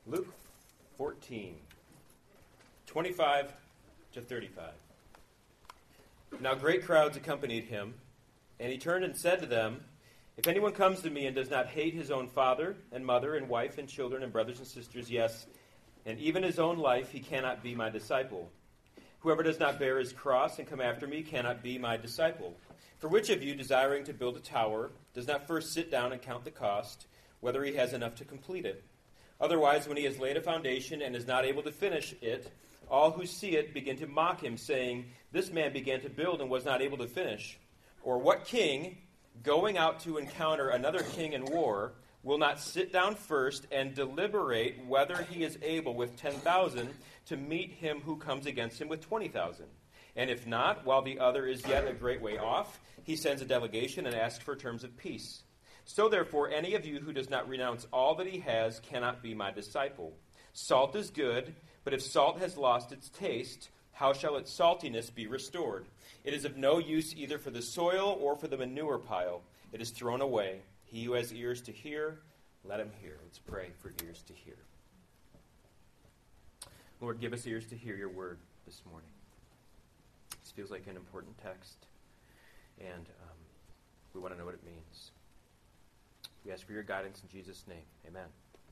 Luke 14, 25 to 35. Now great crowds accompanied him, and he turned and said to them, "If anyone comes to me and does not hate his own father and mother and wife and children and brothers and sisters, yes, and even his own life, he cannot be my disciple. Whoever does not bear his cross and come after me cannot be my disciple. For which of you, desiring to build a tower, does not first sit down and count the cost, whether he has enough to complete it? Otherwise, when he has laid a foundation and is not able to finish it, all who see it begin to mock him, saying, 'This man began to build and was not able to finish.' Or what king, going out to encounter another king in war, will not sit down first and deliberate whether he is able with 10,000 to meet him who comes against him with 20,000? And if not, while the other is yet a great way off, he sends a delegation and asks for terms of peace. So therefore, any of you who does not renounce all that he has cannot be my disciple. Salt is good, but if salt has lost its taste, how shall its saltiness be restored? It is of no use either for the soil or for the manure pile. It is thrown away. He who has ears to hear, let him hear." Let's pray for ears to hear. Lord, give us ears to hear your word this morning. This feels like an important text, and we want to know what it means. We ask for your guidance in Jesus' name. Amen.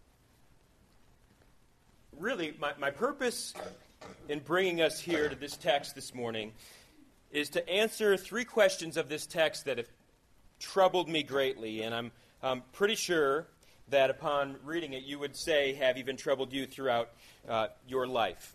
Really, my purpose in bringing us here to this text this morning is to answer three questions of this text that have troubled me greatly, and I'm pretty sure that upon reading it you would say have even troubled you throughout your life.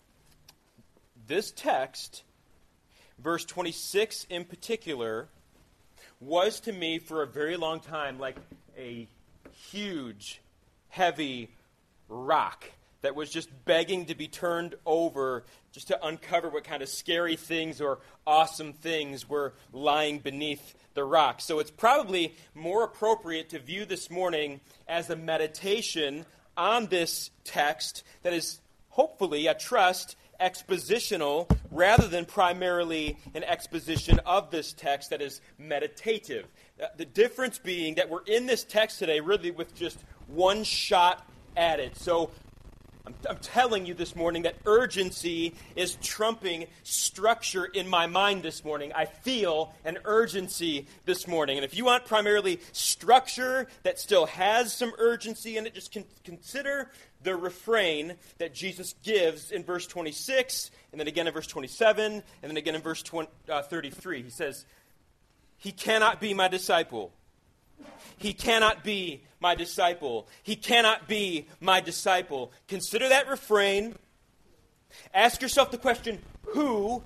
This text, verse 26 in particular, was to me for a very long time like a huge, heavy rock that was just begging to be turned over just to uncover what kind of scary things or awesome things were lying beneath the rock. So it's probably more appropriate to view this morning as a meditation on this text that is hopefully, I trust, expositional rather than primarily an exposition of this text that is meditative. The difference being that we're in this text today really with just one shot at it. So I'm telling you this morning that urgency is trumping structure in my mind this morning. I feel an urgency this morning. And if you want primarily structure that still has some urgency in it, just consider the refrain that Jesus gives in verse 26, and then again in verse 27, and then again in verse 33. He says, "He cannot be my disciple. He cannot be my disciple. He cannot be my disciple." Consider that refrain. Ask yourself the question, who?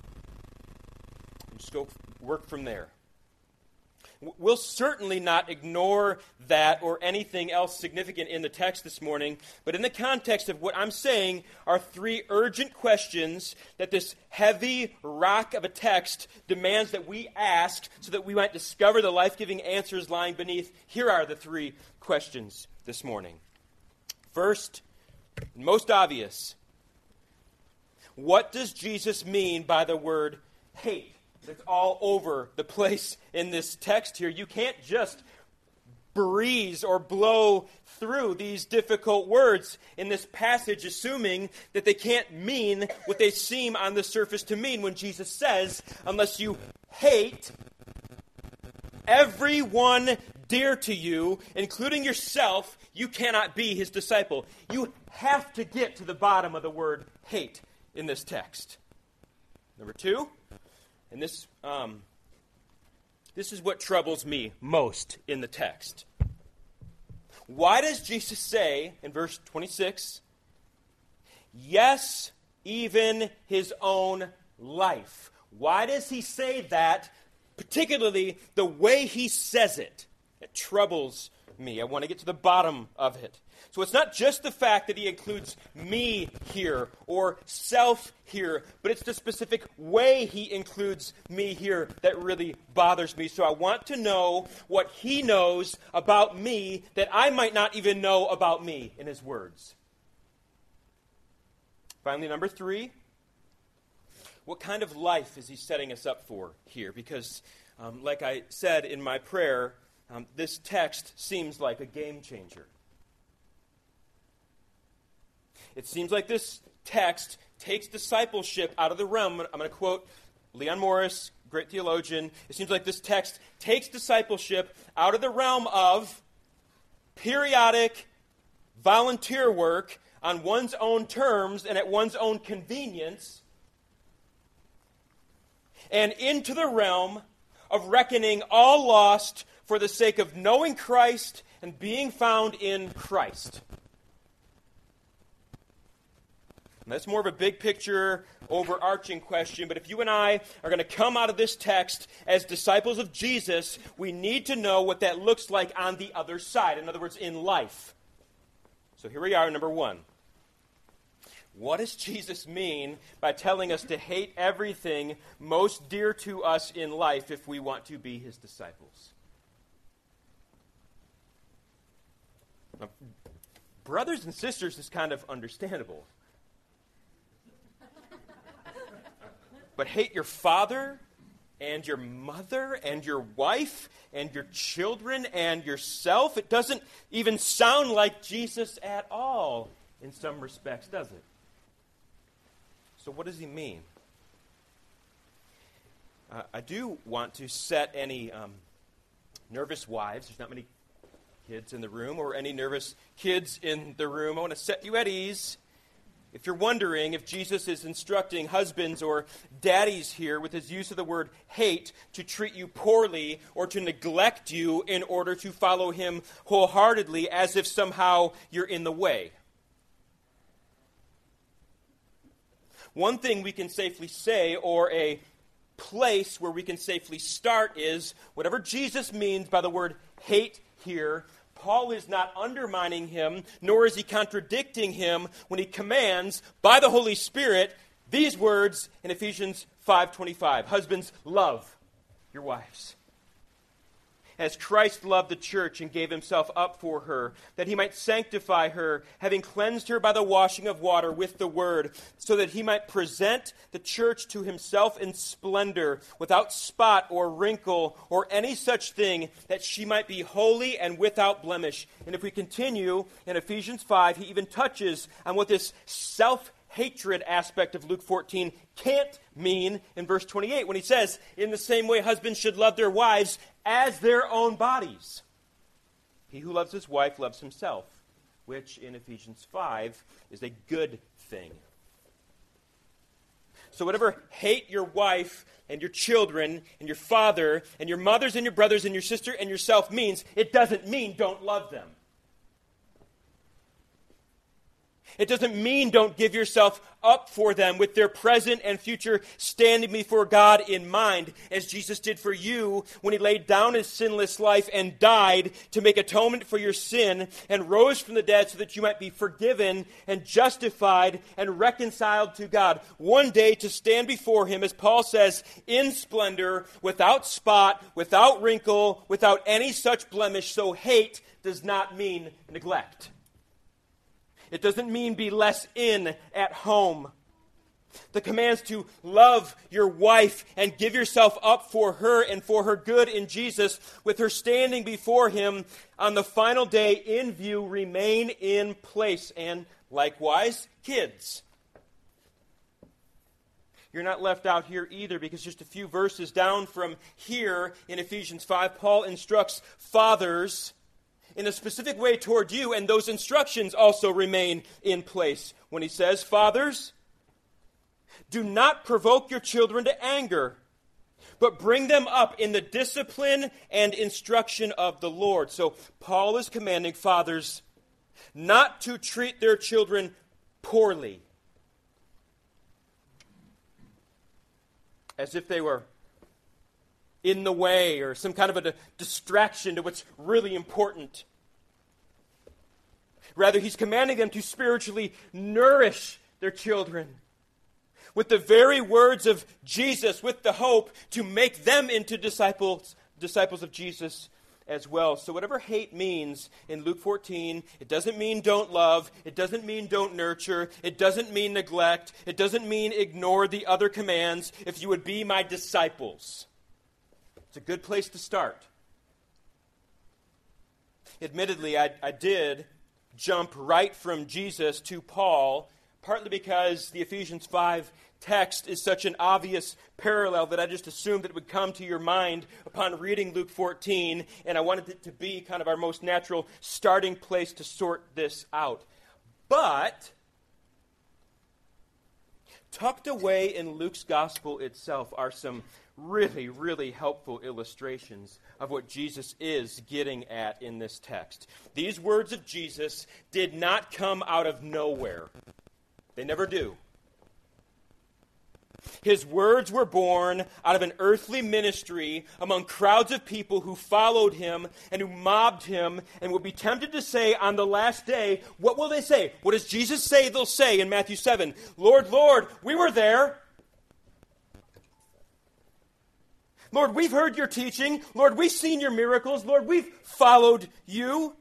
And just go work from there. We'll certainly not ignore that or anything else significant in the text this morning, but in the context of what I'm saying are three urgent questions that this heavy rock of a text demands that we ask so that we might discover the life-giving answers lying beneath. Here are the three questions this morning. First, most obvious, what does Jesus mean by the word hate? It's all over the place in this text here. You can't just breeze or blow through these difficult words in this passage, assuming that they can't mean what they seem on the surface to mean when Jesus says, unless you hate everyone dear to you, including yourself, you cannot be his disciple. You have to get to the bottom of the word hate in this text. Number two, and this is what troubles me most in the text. Why does Jesus say in verse 26, yes, even his own life? Why does he say that, particularly the way he says it? It troubles me. I want to get to the bottom of it. So it's not just the fact that he includes me here or self here, but it's the specific way he includes me here that really bothers me. So I want to know what he knows about me that I might not even know about me in his words. Finally, number three, what kind of life is he setting us up for here? Because, like I said in my prayer, this text seems like a game changer. It seems like this text takes discipleship out of the realm. I'm going to quote Leon Morris, great theologian. It seems like this text takes discipleship out of the realm of periodic volunteer work on one's own terms and at one's own convenience, and into the realm of reckoning all lost for the sake of knowing Christ and being found in Christ. And that's more of a big picture, overarching question, but if you and I are going to come out of this text as disciples of Jesus, we need to know what that looks like on the other side. In other words, in life. So here we are, number one. What does Jesus mean by telling us to hate everything most dear to us in life if we want to be his disciples? Now, brothers and sisters is kind of understandable. But hate your father and your mother and your wife and your children and yourself? It doesn't even sound like Jesus at all in some respects, does it? So what does he mean? I do want to set any nervous wives, there's not many kids in the room, or any nervous kids in the room. I want to set you at ease. If you're wondering if Jesus is instructing husbands or daddies here with his use of the word hate to treat you poorly or to neglect you in order to follow him wholeheartedly as if somehow you're in the way. One thing we can safely say, or a place where we can safely start, is whatever Jesus means by the word hate here, Paul is not undermining him, nor is he contradicting him when he commands by the Holy Spirit these words in Ephesians 5:25. Husbands, love your wives, as Christ loved the church and gave himself up for her, that he might sanctify her, having cleansed her by the washing of water with the word, so that he might present the church to himself in splendor, without spot or wrinkle or any such thing, that she might be holy and without blemish. And if we continue in Ephesians 5, he even touches on what this self-hatred aspect of Luke 14 can't mean in verse 28, when he says, in the same way husbands should love their wives as their own bodies. He who loves his wife loves himself, which in Ephesians 5 is a good thing. So whatever hate your wife and your children and your father and your mothers and your brothers and your sister and yourself means, it doesn't mean don't love them. It doesn't mean don't give yourself up for them with their present and future standing before God in mind, as Jesus did for you when he laid down his sinless life and died to make atonement for your sin and rose from the dead so that you might be forgiven and justified and reconciled to God. One day to stand before him, as Paul says, in splendor, without spot, without wrinkle, without any such blemish. So hate does not mean neglect. It doesn't mean be less in at home. The commands to love your wife and give yourself up for her and for her good in Jesus, with her standing before him on the final day in view, remain in place. And likewise, kids. You're not left out here either, because just a few verses down from here in Ephesians 5, Paul instructs fathers in a specific way toward you, and those instructions also remain in place when he says, fathers, do not provoke your children to anger, but bring them up in the discipline and instruction of the Lord. So Paul is commanding fathers not to treat their children poorly, as if they were in the way or some kind of a distraction to what's really important. Rather, he's commanding them to spiritually nourish their children with the very words of Jesus, with the hope to make them into disciples of Jesus as well. So whatever hate means in Luke 14, it doesn't mean don't love, it doesn't mean don't nurture, it doesn't mean neglect, it doesn't mean ignore the other commands. If you would be my disciples. It's a good place to start. Admittedly, I did jump right from Jesus to Paul, partly because the Ephesians 5 text is such an obvious parallel that I just assumed that it would come to your mind upon reading Luke 14, and I wanted it to be kind of our most natural starting place to sort this out. But tucked away in Luke's gospel itself are some really, really helpful illustrations of what Jesus is getting at in this text. These words of Jesus did not come out of nowhere. They never do. His words were born out of an earthly ministry among crowds of people who followed him and who mobbed him and would be tempted to say on the last day, what will they say? What does Jesus say they'll say in Matthew 7? Lord, Lord, we were there. Lord, we've heard your teaching. Lord, we've seen your miracles. Lord, we've followed you.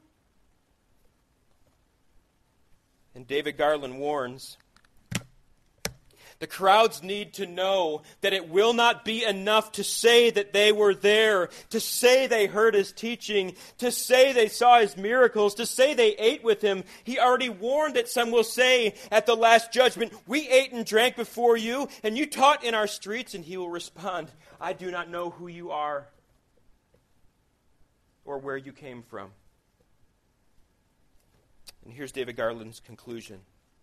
And David Garland warns, the crowds need to know that it will not be enough to say that they were there, to say they heard his teaching, to say they saw his miracles, to say they ate with him. He already warned that some will say at the last judgment, we ate and drank before you, and you taught in our streets. And he will respond, I do not know who you are or where you came from. And here's David Garland's conclusion.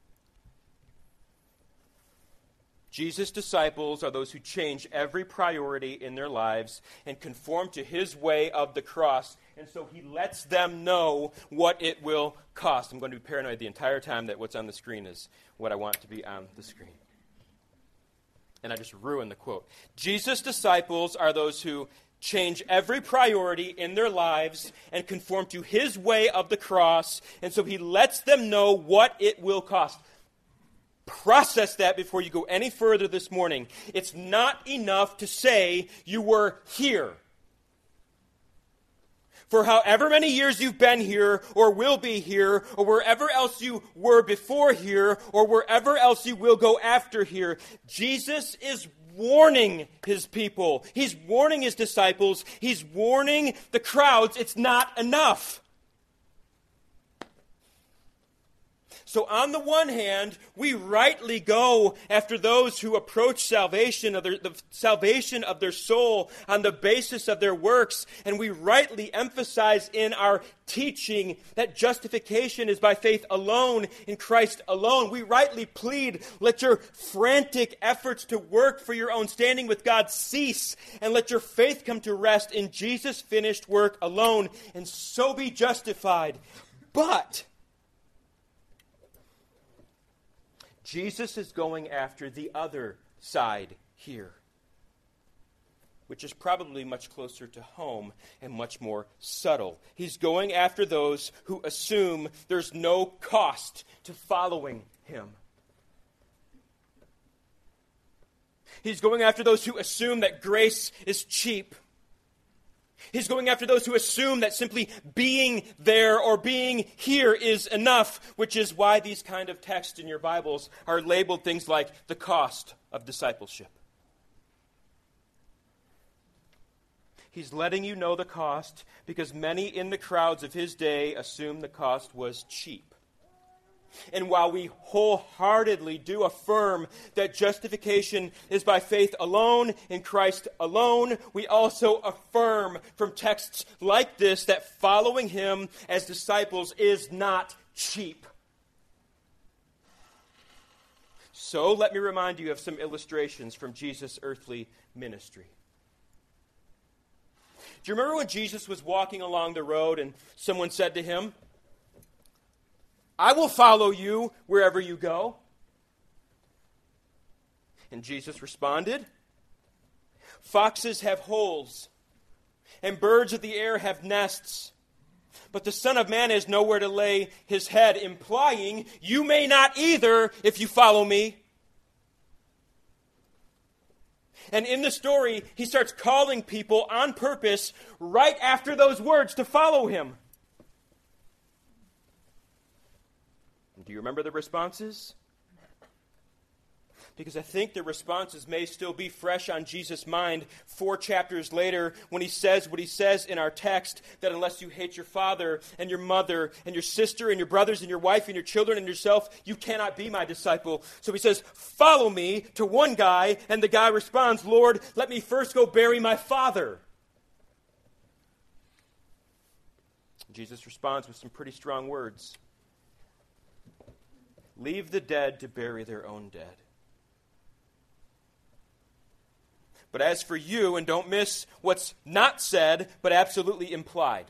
Jesus' disciples are those who change every priority in their lives and conform to his way of the cross. And so he lets them know what it will cost. I'm going to be paranoid the entire time that what's on the screen is what I want to be on the screen. And I just ruined the quote. Jesus' disciples are those who change every priority in their lives and conform to his way of the cross. And so he lets them know what it will cost. Process that before you go any further this morning. It's not enough to say you were here. For however many years you've been here, or will be here, or wherever else you were before here, or wherever else you will go after here, Jesus is warning his people. He's warning his disciples. He's warning the crowds. It's not enough. So on the one hand, we rightly go after those who approach salvation, the salvation of their soul on the basis of their works, and we rightly emphasize in our teaching that justification is by faith alone, in Christ alone. We rightly plead, let your frantic efforts to work for your own standing with God cease, and let your faith come to rest in Jesus' finished work alone, and so be justified. But Jesus is going after the other side here, which is probably much closer to home and much more subtle. He's going after those who assume there's no cost to following him. He's going after those who assume that grace is cheap. He's going after those who assume that simply being there or being here is enough, which is why these kind of texts in your Bibles are labeled things like the cost of discipleship. He's letting you know the cost because many in the crowds of his day assumed the cost was cheap. And while we wholeheartedly do affirm that justification is by faith alone, in Christ alone, we also affirm from texts like this that following him as disciples is not cheap. So let me remind you of some illustrations from Jesus' earthly ministry. Do you remember when Jesus was walking along the road and someone said to him, I will follow you wherever you go? And Jesus responded, foxes have holes, and birds of the air have nests, but the Son of Man has nowhere to lay his head, implying, you may not either if you follow me. And in the story, he starts calling people on purpose right after those words to follow him. Do you remember the responses? Because I think the responses may still be fresh on Jesus' mind 4 chapters later when he says what he says in our text, that unless you hate your father and your mother and your sister and your brothers and your wife and your children and yourself, you cannot be my disciple. So he says, follow me to one guy, and the guy responds, Lord, let me first go bury my father. Jesus responds with some pretty strong words. Leave the dead to bury their own dead. But as for you, and don't miss what's not said, but absolutely implied.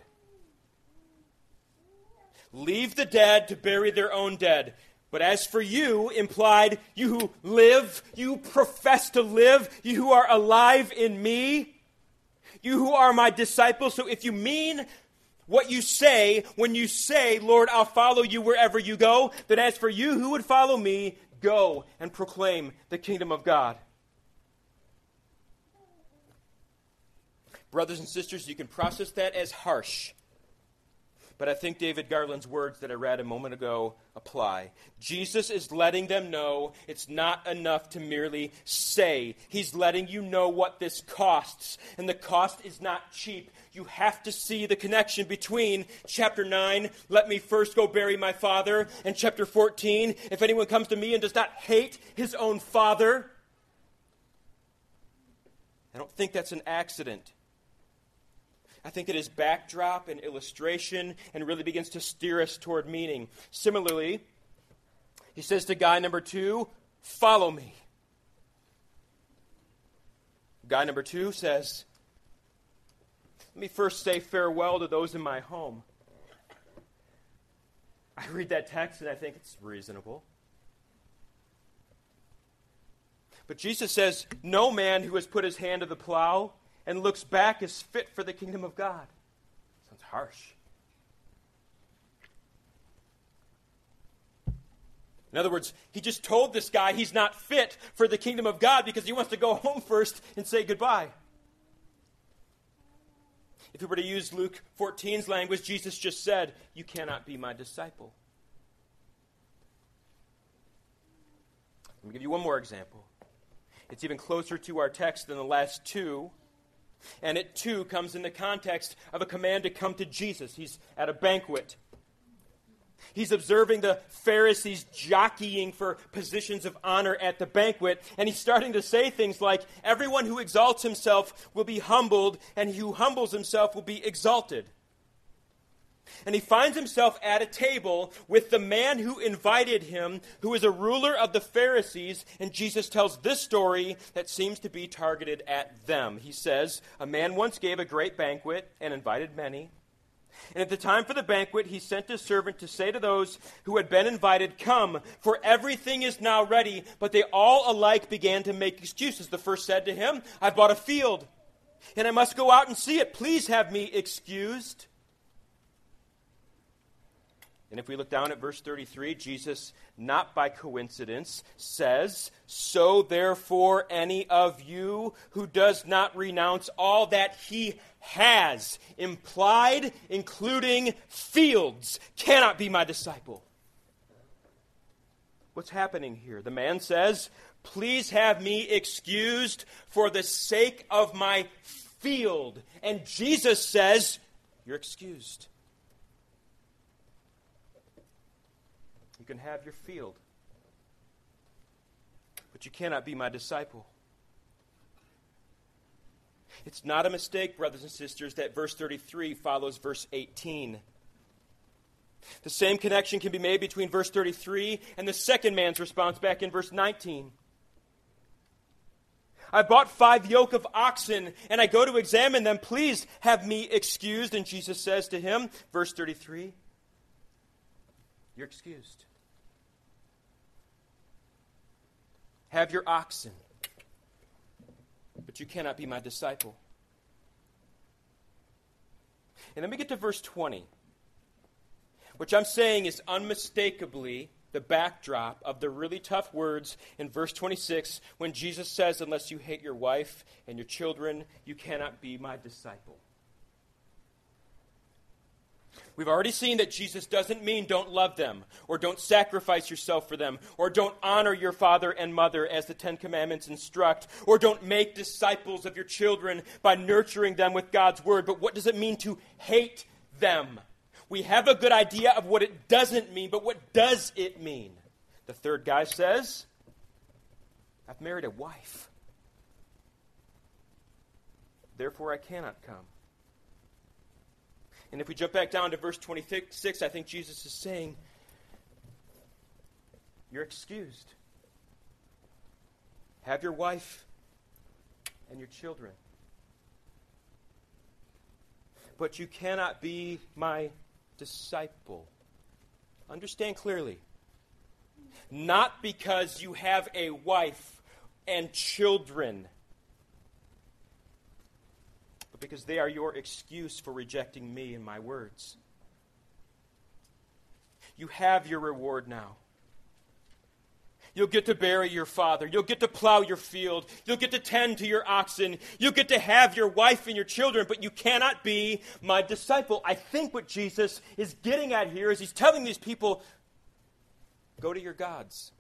Leave the dead to bury their own dead. But as for you, implied, you who live, you profess to live, you who are alive in me, you who are my disciples. So if you mean what you say when you say, Lord, I'll follow you wherever you go, then as for you who would follow me, go and proclaim the kingdom of God. Brothers and sisters, you can process that as harsh. But I think David Garland's words that I read a moment ago apply. Jesus is letting them know it's not enough to merely say. He's letting you know what this costs. And the cost is not cheap. You have to see the connection between chapter 9, let me first go bury my father, and chapter 14, if anyone comes to me and does not hate his own father. I don't think that's an accident. I think it is backdrop and illustration and really begins to steer us toward meaning. Similarly, he says to guy number 2, follow me. Guy number 2 says, let me first say farewell to those in my home. I read that text and I think it's reasonable. But Jesus says, no man who has put his hand to the plow and looks back is fit for the kingdom of God. Sounds harsh. In other words, he just told this guy he's not fit for the kingdom of God because he wants to go home first and say goodbye. If we were to use Luke 14's language, Jesus just said, you cannot be my disciple. Let me give you one more example. It's even closer to our text than the last two. And it too comes in the context of a command to come to Jesus. He's at a banquet. He's observing the Pharisees jockeying for positions of honor at the banquet. And he's starting to say things like, everyone who exalts himself will be humbled, and he who humbles himself will be exalted. And he finds himself at a table with the man who invited him, who is a ruler of the Pharisees, and Jesus tells this story that seems to be targeted at them. He says, a man once gave a great banquet and invited many. And at the time for the banquet, he sent his servant to say to those who had been invited, come, for everything is now ready. But they all alike began to make excuses. The first said to him, I've bought a field, and I must go out and see it. Please have me excused. And if we look down at verse 33, Jesus, not by coincidence, says, so therefore any of you who does not renounce all that he has, implied, including fields, cannot be my disciple. What's happening here? The man says, please have me excused for the sake of my field. And Jesus says, you're excused. You can have your field, but you cannot be my disciple. It's not a mistake, brothers and sisters, that verse 33 follows verse 18. The same connection can be made between verse 33 and the second man's response back in verse 19. I bought 5 yoke of oxen, and I go to examine them. Please have me excused. And Jesus says to him, verse 33, you're excused. Have your oxen, but you cannot be my disciple. And then we get to verse 20, which I'm saying is unmistakably the backdrop of the really tough words in verse 26 when Jesus says, unless you hate your wife and your children, you cannot be my disciple. We've already seen that Jesus doesn't mean don't love them, or don't sacrifice yourself for them, or don't honor your father and mother as the Ten Commandments instruct, or don't make disciples of your children by nurturing them with God's word. But what does it mean to hate them? We have a good idea of what it doesn't mean, but what does it mean? The third guy says, I've married a wife. Therefore I cannot come. And if we jump back down to verse 26, I think Jesus is saying, you're excused. Have your wife and your children. But you cannot be my disciple. Understand clearly. Not because you have a wife and children, because they are your excuse for rejecting me and my words. You have your reward now. You'll get to bury your father. You'll get to plow your field. You'll get to tend to your oxen. You'll get to have your wife and your children, but you cannot be my disciple. I think what Jesus is getting at here is he's telling these people, go to your gods.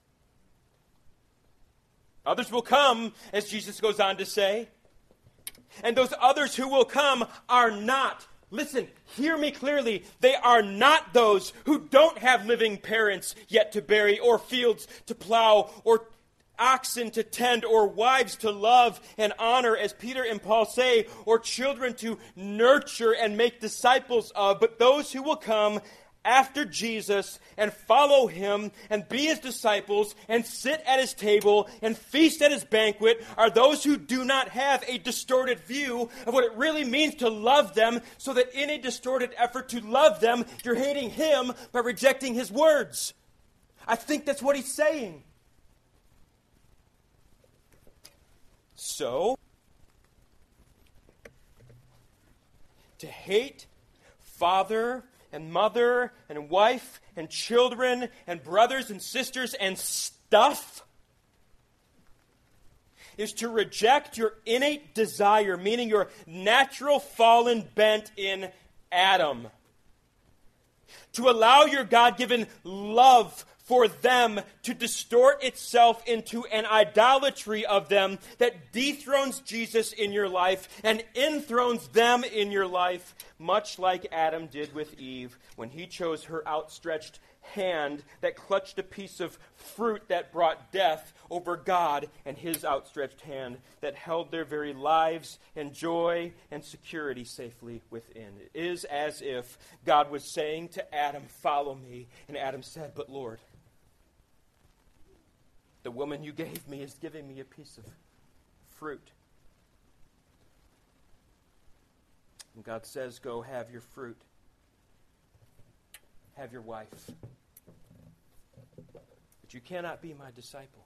Others will come, as Jesus goes on to say, and those others who will come are not, listen, hear me clearly, they are not those who don't have living parents yet to bury, or fields to plow, or oxen to tend, or wives to love and honor, as Peter and Paul say, or children to nurture and make disciples of, but those who will come after Jesus and follow him and be his disciples and sit at his table and feast at his banquet are those who do not have a distorted view of what it really means to love them, so that in a distorted effort to love them, you're hating him by rejecting his words. I think that's what he's saying. So, to hate father and mother and wife and children and brothers and sisters and stuff is to reject your innate desire, meaning your natural fallen bent in Adam. To allow your God-given love for them to distort itself into an idolatry of them that dethrones Jesus in your life and enthrones them in your life, much like Adam did with Eve when he chose her outstretched hand that clutched a piece of fruit that brought death over God and his outstretched hand that held their very lives and joy and security safely within. It is as if God was saying to Adam, follow me. And Adam said, but Lord, the woman you gave me is giving me a piece of fruit. And God says, go have your fruit. Have your wife. But you cannot be my disciple.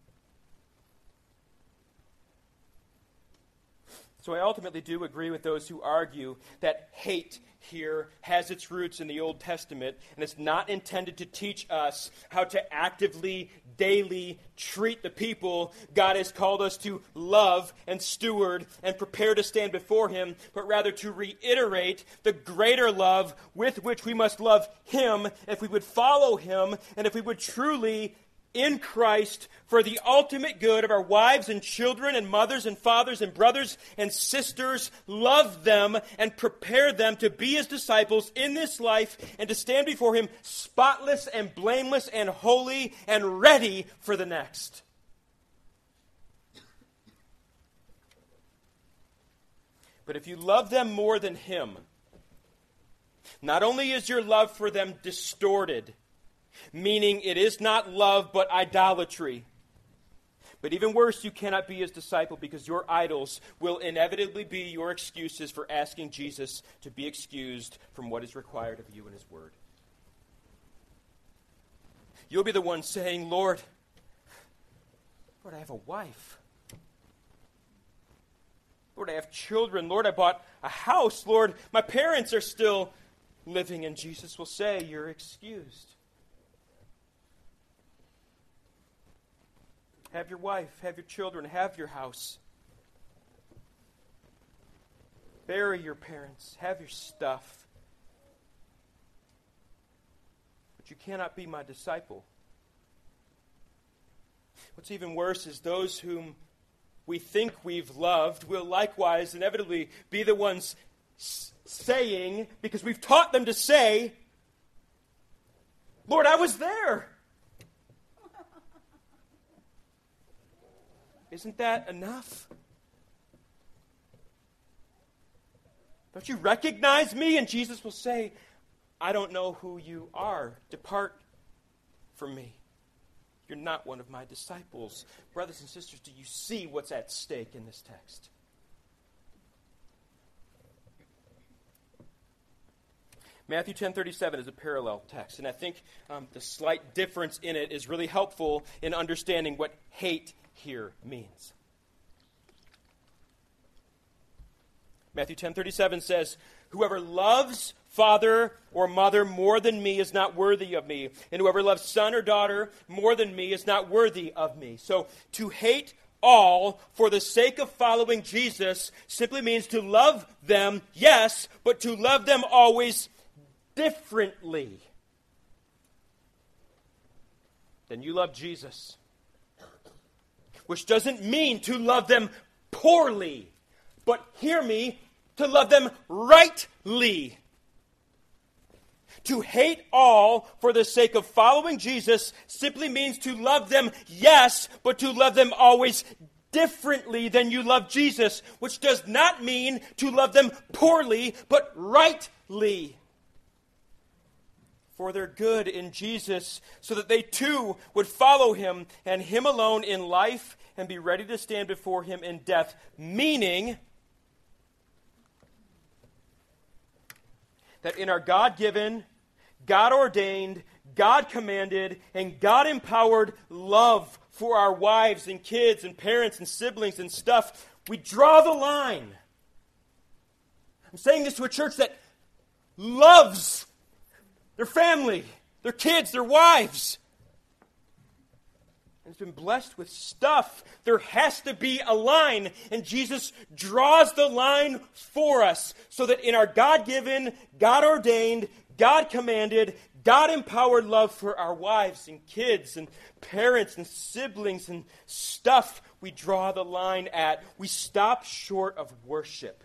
So I ultimately do agree with those who argue that hate here has its roots in the Old Testament, and it's not intended to teach us how to actively, daily treat the people God has called us to love and steward and prepare to stand before him, but rather to reiterate the greater love with which we must love him if we would follow him, and if we would truly in Christ for the ultimate good of our wives and children and mothers and fathers and brothers and sisters, love them and prepare them to be his disciples in this life and to stand before him spotless and blameless and holy and ready for the next. But if you love them more than him, not only is your love for them distorted, meaning it is not love but idolatry. But even worse, you cannot be his disciple because your idols will inevitably be your excuses for asking Jesus to be excused from what is required of you in his word. You'll be the one saying, Lord, I have a wife. Lord, I have children. Lord, I bought a house. Lord, my parents are still living. And Jesus will say, you're excused. Have your wife, have your children, have your house. Bury your parents, have your stuff. but you cannot be my disciple. What's even worse is those whom we think we've loved will likewise inevitably be the ones saying, because we've taught them to say, Lord, I was there. Isn't that enough? Don't you recognize me? And Jesus will say, I don't know who you are. Depart from me. You're not one of my disciples. Brothers and sisters, do you see what's at stake in this text? Matthew 10:37 is a parallel text, and I think the slight difference in it is really helpful in understanding what hate here means. Matthew 10:37 says, whoever loves father or mother more than me is not worthy of me, and whoever loves son or daughter more than me is not worthy of me. So to hate all for the sake of following Jesus simply means to love them, yes, but to love them always differently than you love Jesus. Which doesn't mean to love them poorly, but hear me, to love them rightly. To hate all for the sake of following Jesus simply means to love them, yes, but to love them always differently than you love Jesus, which does not mean to love them poorly, but rightly. For their good in Jesus, so that they too would follow him and him alone in life and be ready to stand before him in death. Meaning that in our God-given, God-ordained, God-commanded, and God-empowered love for our wives and kids and parents and siblings and stuff, we draw the line. I'm saying this to a church that loves their family, their kids, their wives, and it's been blessed with stuff. There has to be a line, and Jesus draws the line for us so that in our God-given, God-ordained, God-commanded, God-empowered love for our wives and kids and parents and siblings and stuff, we draw the line at. We stop short of worship,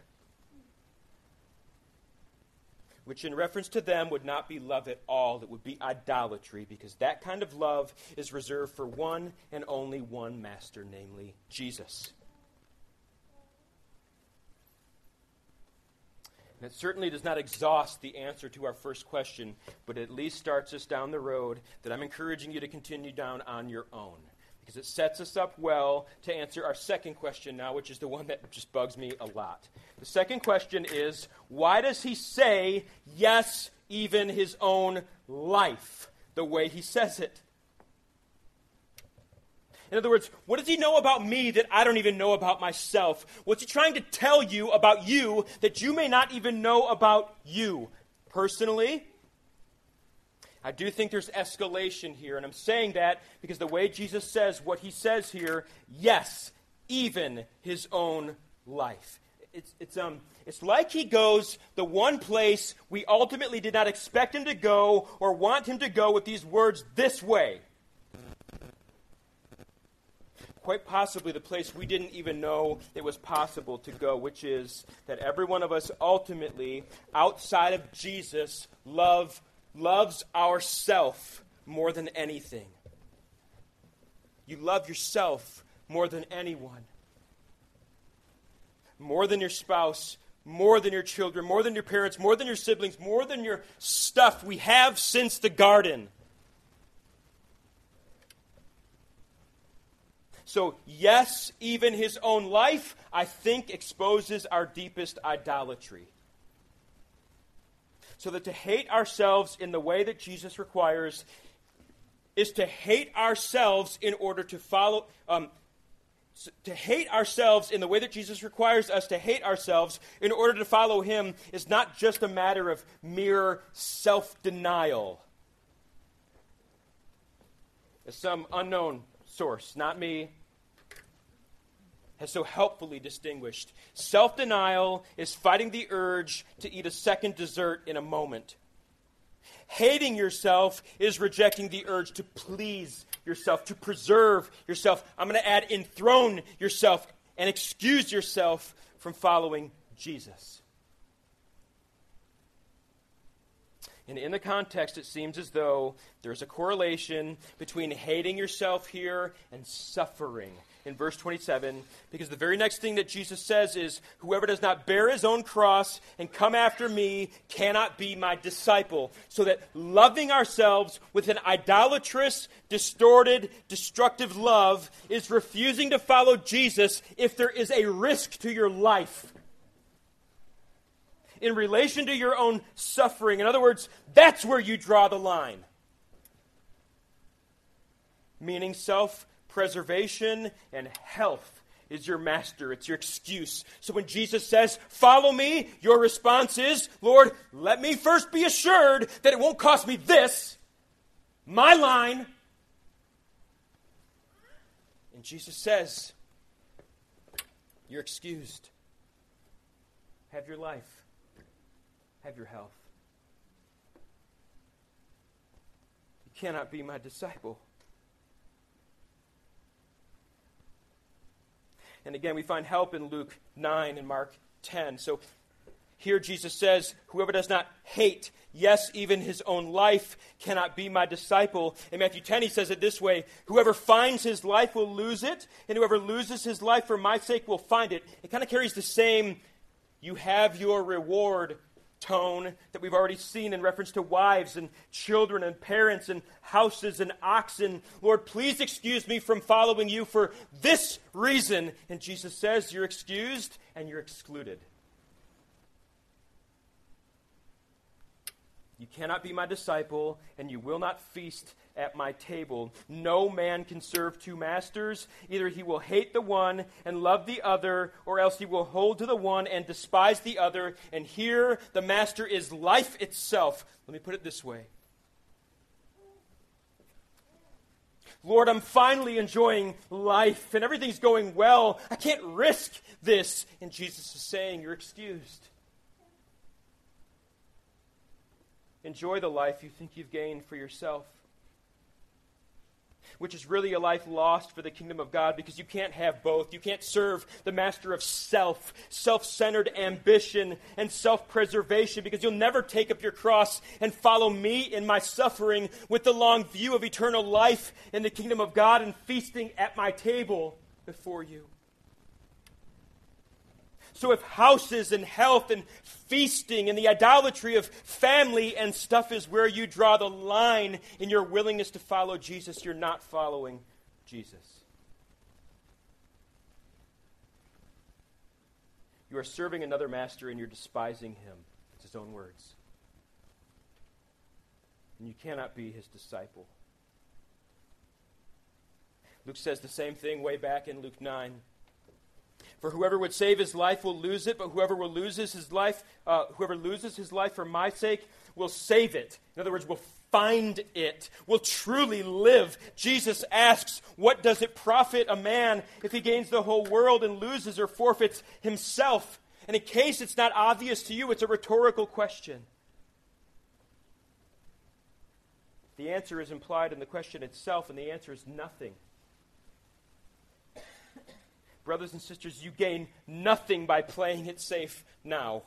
which in reference to them would not be love at all. It would be idolatry, because that kind of love is reserved for one and only one master, namely Jesus. And it certainly does not exhaust the answer to our first question, but it at least starts us down the road that I'm encouraging you to continue down on your own, because it sets us up well to answer our second question now, which is the one that just bugs me a lot. The second question is, why does he say, yes, even his own life, the way he says it? In other words, what does he know about me that I don't even know about myself? What's he trying to tell you about you that you may not even know about you? Personally, I do think there's escalation here, and I'm saying that because the way Jesus says what he says here, yes, even his own life. It's like he goes the one place we ultimately did not expect him to go or want him to go with these words this way. Quite possibly the place we didn't even know it was possible to go, which is that every one of us ultimately, outside of Jesus, loves ourself more than anything. You love yourself more than anyone. More than your spouse, more than your children, more than your parents, more than your siblings, more than your stuff we have since the garden. So, yes, even his own life, I think, exposes our deepest idolatry. So that to hate ourselves in the way that Jesus requires is to hate ourselves in order to follow... to hate ourselves in the way that Jesus requires us to hate ourselves in order to follow him is not just a matter of mere self-denial. As some unknown source, not me, has so helpfully distinguished, self-denial is fighting the urge to eat a second dessert in a moment. Hating yourself is rejecting the urge to please yourself, to preserve yourself. I'm going to add enthrone yourself and excuse yourself from following Jesus. And in the context, it seems as though there's a correlation between hating yourself here and suffering in verse 27, because the very next thing that Jesus says is, whoever does not bear his own cross and come after me cannot be my disciple. So that loving ourselves with an idolatrous, distorted, destructive love is refusing to follow Jesus if there is a risk to your life in relation to your own suffering. In other words, that's where you draw the line. Meaning self-preservation and health is your master. It's your excuse. So when Jesus says, follow me, your response is, Lord, let me first be assured that it won't cost me this, my line. And Jesus says, you're excused. Have your life. Have your health. You cannot be my disciple. And again, we find help in Luke 9 and Mark 10. So here Jesus says, whoever does not hate, yes, even his own life, cannot be my disciple. In Matthew 10, he says it this way, whoever finds his life will lose it, and whoever loses his life for my sake will find it. It kind of carries the same, you have your reward tone that we've already seen in reference to wives and children and parents and houses and oxen. Lord, please excuse me from following you for this reason. And Jesus says, you're excused and you're excluded. You cannot be my disciple, and you will not feast at my table. No man can serve two masters. Either he will hate the one and love the other, or else he will hold to the one and despise the other. And here the master is life itself. Let me put it this way. Lord, I'm finally enjoying life, and everything's going well. I can't risk this. And Jesus is saying, you're excused. Enjoy the life you think you've gained for yourself, which is really a life lost for the kingdom of God, because you can't have both. You can't serve the master of self, self-centered ambition, and self-preservation, because you'll never take up your cross and follow me in my suffering with the long view of eternal life in the kingdom of God and feasting at my table before you. So if houses and health and feasting and the idolatry of family and stuff is where you draw the line in your willingness to follow Jesus, you're not following Jesus. You are serving another master and you're despising him. It's his own words. And you cannot be his disciple. Luke says the same thing way back in Luke 9. For whoever would save his life will lose it, but whoever loses his life for my sake will save it. In other words, will find it, will truly live. Jesus asks, what does it profit a man if he gains the whole world and loses or forfeits himself? And in case it's not obvious to you, it's a rhetorical question. The answer is implied in the question itself, and the answer is nothing. Brothers and sisters, you gain nothing by playing it safe now.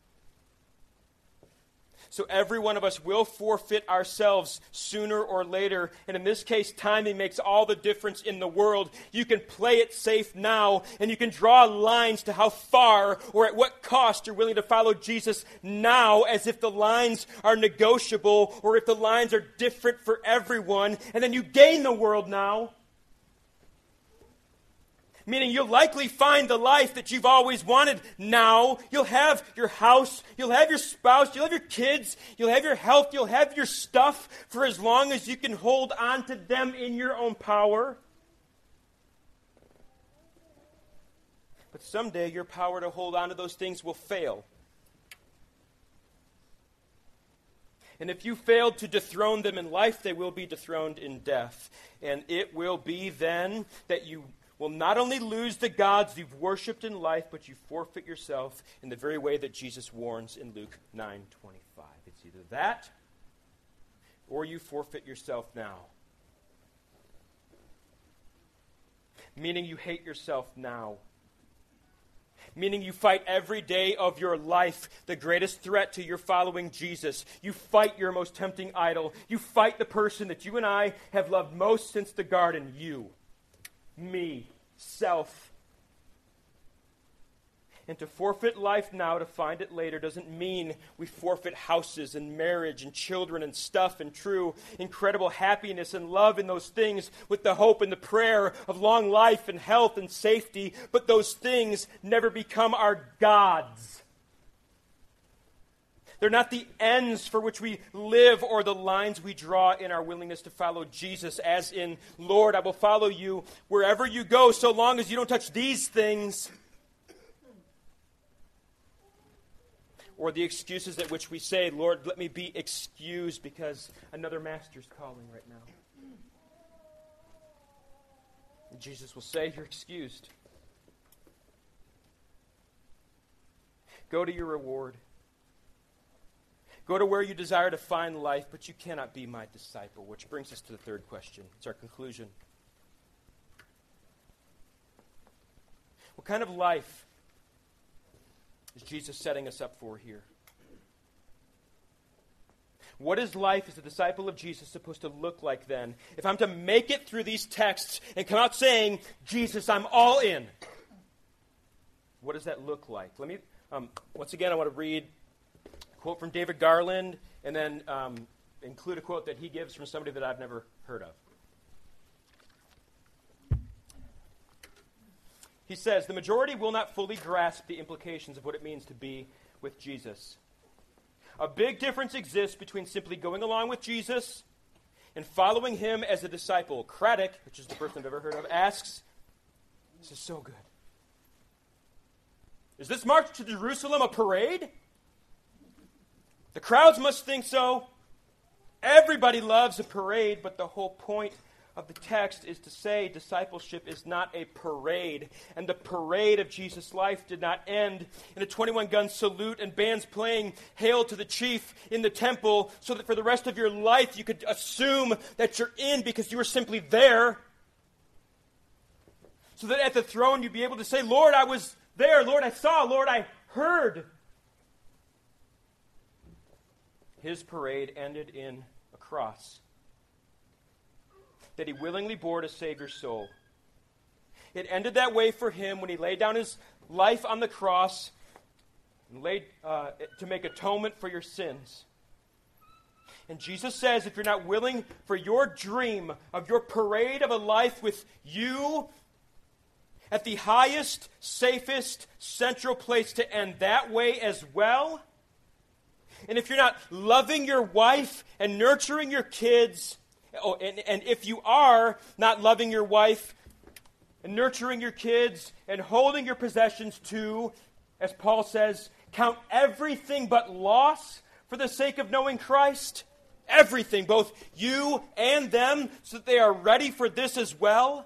So every one of us will forfeit ourselves sooner or later. And in this case, timing makes all the difference in the world. You can play it safe now, and you can draw lines to how far or at what cost you're willing to follow Jesus now, as if the lines are negotiable or if the lines are different for everyone. And then you gain the world now. Meaning you'll likely find the life that you've always wanted now. You'll have your house, you'll have your spouse, you'll have your kids, you'll have your health, you'll have your stuff for as long as you can hold on to them in your own power. But someday your power to hold on to those things will fail. And if you fail to dethrone them in life, they will be dethroned in death. And it will be then that you will not only lose the gods you've worshipped in life, but you forfeit yourself in the very way that Jesus warns in Luke 9:25. It's either that or you forfeit yourself now. Meaning you hate yourself now. Meaning you fight every day of your life the greatest threat to your following Jesus. You fight your most tempting idol. You fight the person that you and I have loved most since the garden. You, me, self. And to forfeit life now to find it later doesn't mean we forfeit houses and marriage and children and stuff and true, incredible happiness and love in those things with the hope and the prayer of long life and health and safety. But those things never become our gods. They're not the ends for which we live or the lines we draw in our willingness to follow Jesus, as in, Lord, I will follow you wherever you go so long as you don't touch these things. Or the excuses at which we say, Lord, let me be excused because another master's calling right now. And Jesus will say, you're excused. Go to your reward. Go to where you desire to find life, but you cannot be my disciple. Which brings us to the third question. It's our conclusion. What kind of life is Jesus setting us up for here? What is life as a disciple of Jesus supposed to look like then? If I'm to make it through these texts and come out saying, Jesus, I'm all in, what does that look like? Let me, once again, I want to read a quote from David Garland and then include a quote that he gives from somebody that I've never heard of. He says, the majority will not fully grasp the implications of what it means to be with Jesus. A big difference exists between simply going along with Jesus and following him as a disciple. Craddock, which is the person I've ever heard of, asks, this is so good. Is this march to Jerusalem a parade? The crowds must think so. Everybody loves a parade, but the whole point of the text is to say discipleship is not a parade, and the parade of Jesus' life did not end in a 21-gun salute and bands playing Hail to the Chief in the temple so that for the rest of your life you could assume that you're in because you were simply there, so that at the throne you'd be able to say, Lord, I was there, Lord, I saw, Lord, I heard. His parade ended in a cross that he willingly bore to save your soul. It ended that way for him when he laid down his life on the cross and laid to make atonement for your sins. And Jesus says, if you're not willing for your dream of your parade of a life with you at the highest, safest, central place to end that way as well, and if you're not loving your wife and nurturing your kids, and if you are not loving your wife and nurturing your kids and holding your possessions too, as Paul says, count everything but loss for the sake of knowing Christ. Everything, both you and them, so that they are ready for this as well.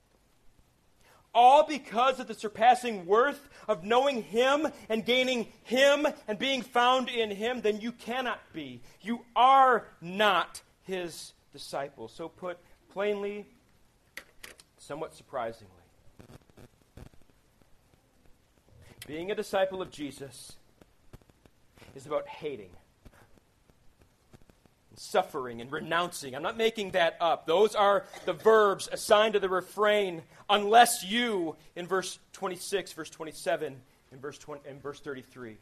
All because of the surpassing worth of knowing him and gaining him and being found in him, then you cannot be. You are not his disciple. So put plainly, somewhat surprisingly, being a disciple of Jesus is about hating, and suffering, and renouncing. I'm not making that up. Those are the verbs assigned to the refrain, unless you, in verse 26, verse 27, and verse 33.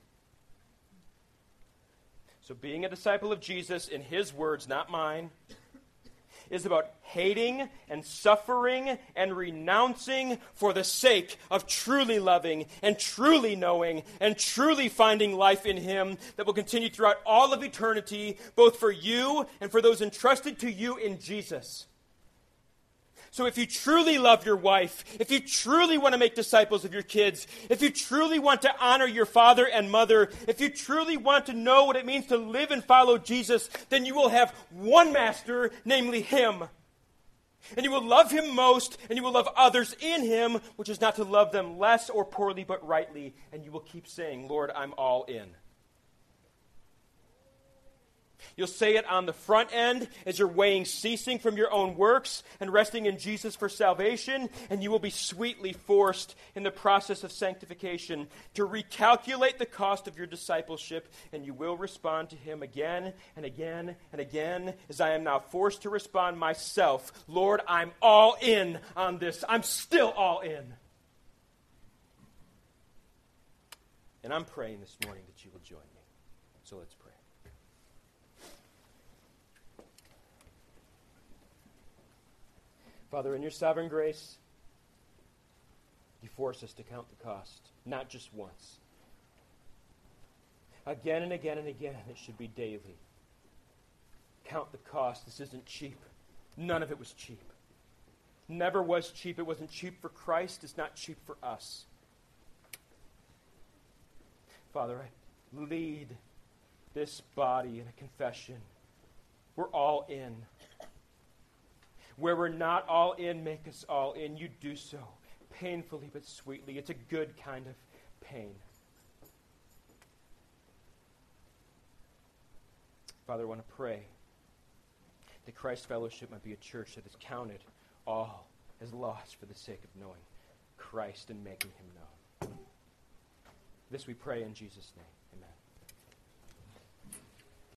So being a disciple of Jesus, in his words, not mine, is about hating and suffering and renouncing for the sake of truly loving and truly knowing and truly finding life in him that will continue throughout all of eternity, both for you and for those entrusted to you in Jesus. So if you truly love your wife, if you truly want to make disciples of your kids, if you truly want to honor your father and mother, if you truly want to know what it means to live and follow Jesus, then you will have one master, namely him. And you will love him most, and you will love others in him, which is not to love them less or poorly, but rightly. And you will keep saying, Lord, I'm all in. You'll say it on the front end as you're weighing ceasing from your own works and resting in Jesus for salvation, and you will be sweetly forced in the process of sanctification to recalculate the cost of your discipleship, and you will respond to him again and again and again, as I am now forced to respond myself. Lord, I'm all in on this. I'm still all in. And I'm praying this morning that you will join me. So let's pray. Father, in your sovereign grace, you force us to count the cost, not just once. Again and again and again, it should be daily. Count the cost. This isn't cheap. None of it was cheap. Never was cheap. It wasn't cheap for Christ. It's not cheap for us. Father, I lead this body in a confession. We're all in. Where we're not all in, make us all in. You do so painfully but sweetly. It's a good kind of pain. Father, I want to pray that Christ Fellowship might be a church that is counted all as lost for the sake of knowing Christ and making him known. This we pray in Jesus' name. Amen.